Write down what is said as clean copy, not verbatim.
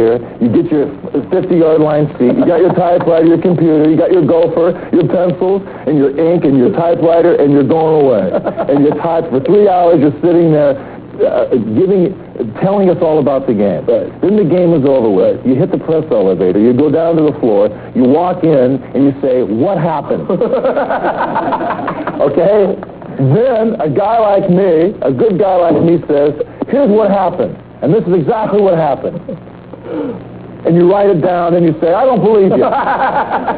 here, you get your 50-yard line seat, you got your typewriter, your computer, you got your gopher, your pencils, and your ink, and your typewriter, and you're going away. And you type for 3 hours, you're sitting there telling us all about the game. Then the game is over with. You hit the press elevator, you go down to the floor, you walk in, and you say, what happened? Okay? Then a guy like me, a good guy like me says, here's what happened. And this is exactly what happened. And you write it down and you say, I don't believe you.